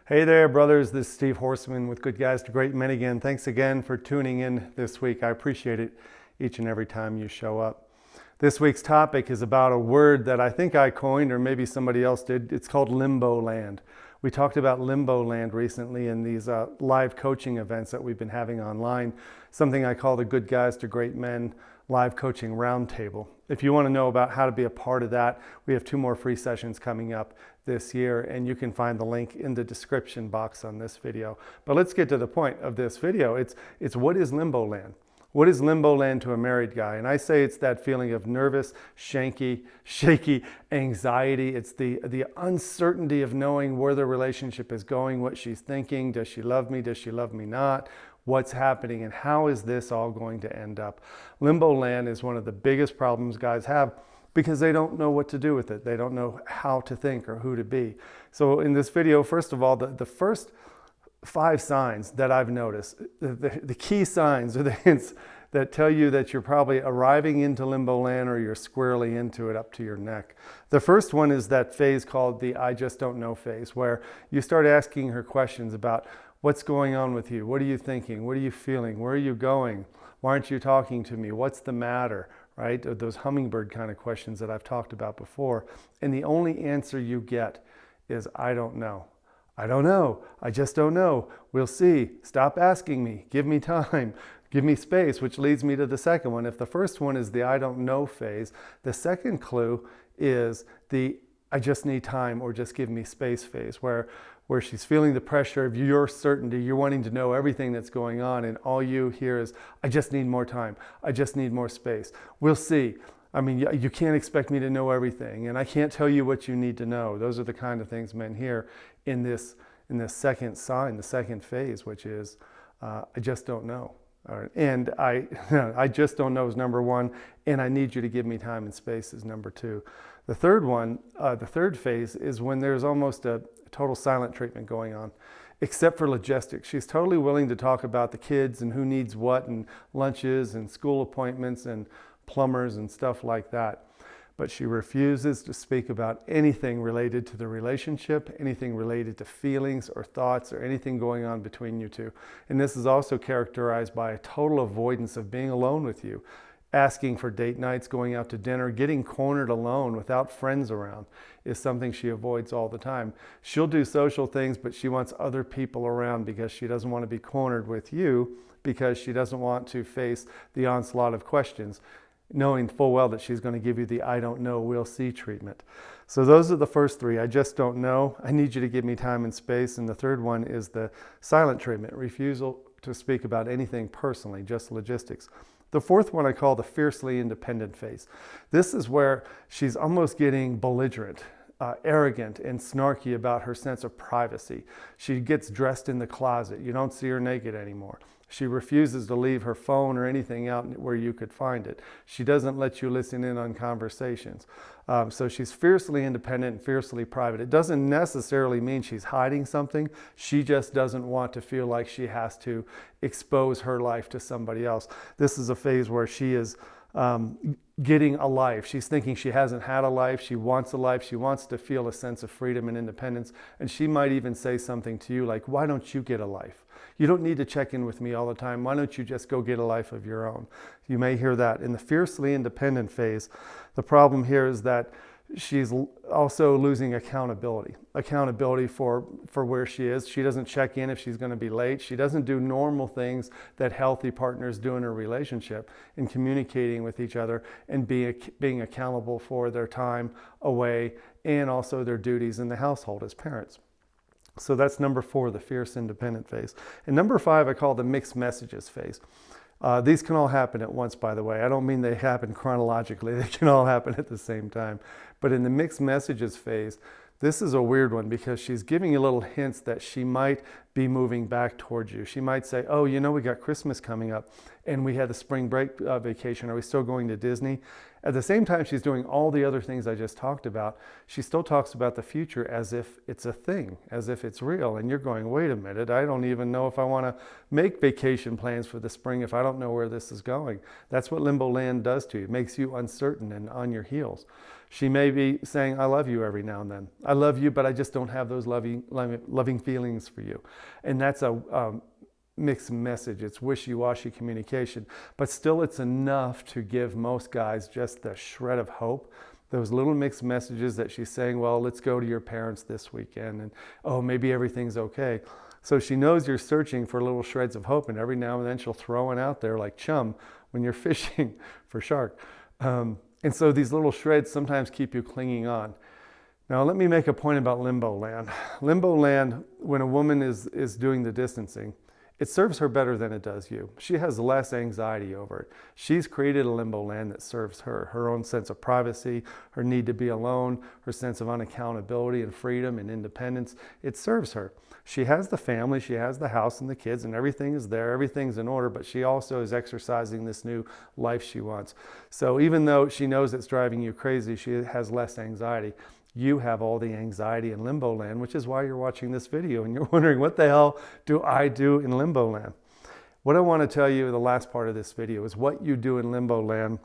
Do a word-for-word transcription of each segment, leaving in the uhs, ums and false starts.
Hey there, brothers. This is Steve Horseman with Good Guys to Great Men again. Thanks again for tuning in this week. I appreciate it each and every time you show up. This week's topic is about a word that I think I coined, or maybe somebody else did. It's called limbo land. We talked about limbo land recently in these uh, live coaching events that we've been having online, something I call the Good Guys to Great Men live coaching roundtable. If you want to know about how to be a part of that, we have two more free sessions coming up this year, and you can find the link in the description box on this video. But let's get to the point of this video. It's, it's what is limbo land? What is limbo land to a married guy? And I say it's that feeling of nervous, shanky, shaky anxiety. It's the, the uncertainty of knowing where the relationship is going, what she's thinking. Does she love me? Does she love me not? What's happening and how is this all going to end up? Limbo land is one of the biggest problems guys have because they don't know what to do with it. They don't know how to think or who to be. So in this video, first of all, the, the first five signs that I've noticed, the, the, the key signs or the hints that tell you that you're probably arriving into limbo land or you're squarely into it up to your neck. The first one is that phase called the I just don't know phase, where you start asking her questions about what's going on with you? What are you thinking? What are you feeling? Where are you going? Why aren't you talking to me? What's the matter? Right? Those hummingbird kind of questions that I've talked about before. And the only answer you get is, I don't know. I don't know. I just don't know. We'll see. Stop asking me. Give me time. Give me space, which leads me to the second one. If the first one is the I don't know phase, the second clue is the I just need time or just give me space phase, where where she's feeling the pressure of your certainty, you're wanting to know everything that's going on, and all you hear is, I just need more time. I just need more space. We'll see. I mean, you can't expect me to know everything, and I can't tell you what you need to know. Those are the kind of things men hear in this in this second sign, the second phase, which is, uh, I just don't know. All right. And I, I just don't know is number one, and I need you to give me time and space is number two. The third one, uh, the third phase is when there's almost a total silent treatment going on, except for logistics. She's totally willing to talk about the kids and who needs what and lunches and school appointments and plumbers and stuff like that. But she refuses to speak about anything related to the relationship, anything related to feelings or thoughts or anything going on between you two. And this is also characterized by a total avoidance of being alone with you. Asking for date nights, going out to dinner, getting cornered alone without friends around is something she avoids all the time. She'll do social things, but she wants other people around because she doesn't want to be cornered with you, because she doesn't want to face the onslaught of questions, knowing full well that she's going to give you the I don't know, we'll see treatment. So those are the first three. I just don't know. I need you to give me time and space. And the third one is the silent treatment, refusal to speak about anything personally, just logistics. The fourth one I call the fiercely independent phase. This is where she's almost getting belligerent, uh, arrogant, and snarky about her sense of privacy. She gets dressed in the closet. You don't see her naked anymore. She refuses to leave her phone or anything out where you could find it. She doesn't let you listen in on conversations. Um, so she's fiercely independent and fiercely private. It doesn't necessarily mean she's hiding something. She just doesn't want to feel like she has to expose her life to somebody else. This is a phase where she is um, getting a life. She's thinking she hasn't had a life. She wants a life. She wants to feel a sense of freedom and independence. And she might even say something to you like, why don't you get a life? You don't need to check in with me all the time. Why don't you just go get a life of your own? You may hear that. In the fiercely independent phase, the problem here is that she's also losing accountability. Accountability for, for where she is. She doesn't check in if she's going to be late. She doesn't do normal things that healthy partners do in a relationship in communicating with each other and being, being accountable for their time away and also their duties in the household as parents. So that's number four, the fierce independent phase. And number five, I call the mixed messages phase. Uh, these can all happen at once, by the way. I don't mean they happen chronologically. They can all happen at the same time. But in the mixed messages phase, this is a weird one because she's giving you little hints that she might be moving back towards you. She might say, oh, you know, we got Christmas coming up and we had the spring break uh, vacation. Are we still going to Disney? At the same time, she's doing all the other things I just talked about. She still talks about the future as if it's a thing, as if it's real. And you're going, wait a minute, I don't even know if I want to make vacation plans for the spring if I don't know where this is going. That's what limbo land does to you. It makes you uncertain and on your heels. She may be saying, I love you every now and then. I love you, but I just don't have those loving, loving feelings for you. And that's a um, mixed message. It's wishy-washy communication, but still it's enough to give most guys just the shred of hope. Those little mixed messages that she's saying, well, let's go to your parents this weekend, and oh, maybe everything's okay. So she knows you're searching for little shreds of hope, and every now and then she'll throw one out there like chum when you're fishing for shark. Um, and so these little shreds sometimes keep you clinging on. Now let me make a point about limbo land. Limbo land, when a woman is, is doing the distancing, it serves her better than it does you. She has less anxiety over it. She's created a limbo land that serves her. Her own sense of privacy, her need to be alone, her sense of unaccountability and freedom and independence. It serves her. She has the family, she has the house and the kids, and everything is there, everything's in order, but she also is exercising this new life she wants. So even though she knows it's driving you crazy, she has less anxiety. You have all the anxiety in limbo land, which is why you're watching this video and you're wondering, what the hell do I do in limbo land? What I want to tell you in the last part of this video is what you do in limbo land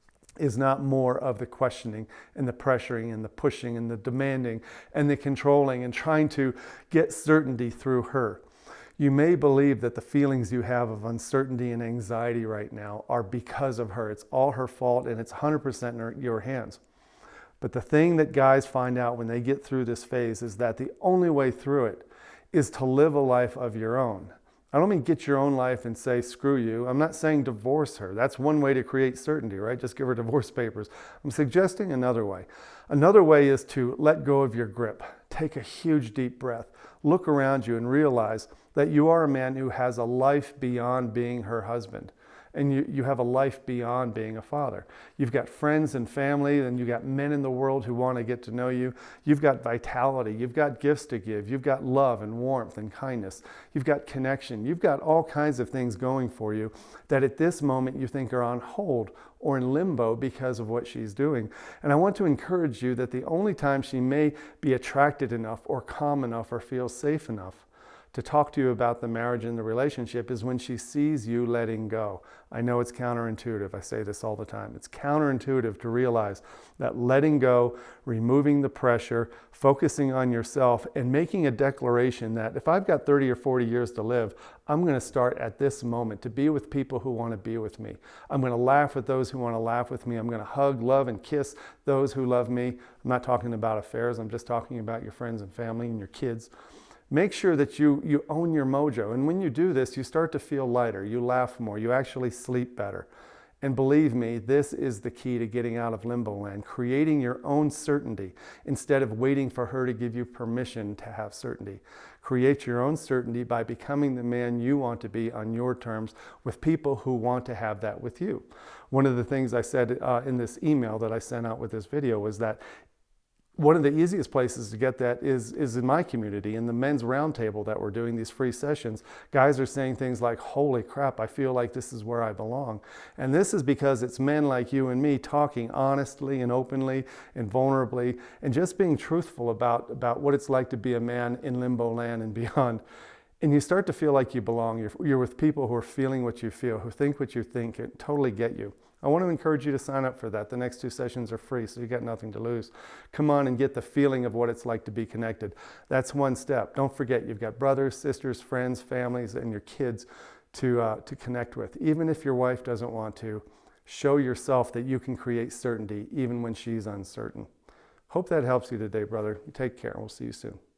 is not more of the questioning and the pressuring and the pushing and the demanding and the controlling and trying to get certainty through her. You may believe that the feelings you have of uncertainty and anxiety right now are because of her. It's all her fault and it's one hundred percent in your hands. But the thing that guys find out when they get through this phase is that the only way through it is to live a life of your own. I don't mean get your own life and say, screw you. I'm not saying divorce her. That's one way to create certainty, right? Just give her divorce papers. I'm suggesting another way. Another way is to let go of your grip. Take a huge deep breath. Look around you and realize that you are a man who has a life beyond being her husband. And you, you have a life beyond being a father. You've got friends and family, and you've got men in the world who want to get to know you. You've got vitality. You've got gifts to give. You've got love and warmth and kindness. You've got connection. You've got all kinds of things going for you that at this moment you think are on hold or in limbo because of what she's doing. And I want to encourage you that the only time she may be attracted enough or calm enough or feel safe enough to talk to you about the marriage and the relationship is when she sees you letting go. I know it's counterintuitive. I say this all the time. It's counterintuitive to realize that letting go, removing the pressure, focusing on yourself, and making a declaration that if I've got thirty or forty years to live, I'm going to start at this moment to be with people who want to be with me. I'm going to laugh with those who want to laugh with me. I'm going to hug, love, and kiss those who love me. I'm not talking about affairs. I'm just talking about your friends and family and your kids. Make sure that you, you own your mojo. And when you do this, you start to feel lighter. You laugh more. You actually sleep better. And believe me, this is the key to getting out of limbo land, creating your own certainty instead of waiting for her to give you permission to have certainty. Create your own certainty by becoming the man you want to be on your terms with people who want to have that with you. One of the things I said uh, in this email that I sent out with this video was that one of the easiest places to get that is, is in my community, in the men's roundtable that we're doing these free sessions. Guys are saying things like, holy crap, I feel like this is where I belong. And this is because it's men like you and me talking honestly and openly and vulnerably and just being truthful about, about what it's like to be a man in limbo land and beyond. And you start to feel like you belong. You're, you're with people who are feeling what you feel, who think what you think, and totally get you. I want to encourage you to sign up for that. The next two sessions are free, so you got nothing to lose. Come on and get the feeling of what it's like to be connected. That's one step. Don't forget, you've got brothers, sisters, friends, families, and your kids to, uh, to connect with. Even if your wife doesn't want to, show yourself that you can create certainty even when she's uncertain. Hope that helps you today, brother. Take care. We'll see you soon.